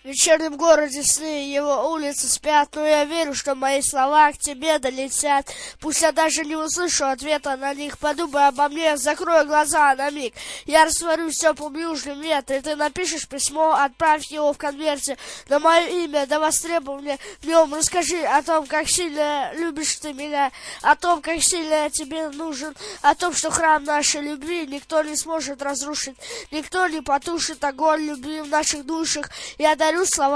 В вечернем городе сны, его улицы спят, но я верю, что мои слова к тебе долетят. Пусть я даже не услышу ответа на них, подумай обо мне, закрой глаза на миг. Я растворюсь в теплом южном ветре, ты напишешь письмо, отправь его в конверте на мое имя, до востребования в нем. Расскажи о том, как сильно любишь ты меня, о том, как сильно я тебе нужен, о том, что храм нашей любви никто не сможет разрушить, никто не потушит огонь любви в наших душах. Я дарю слова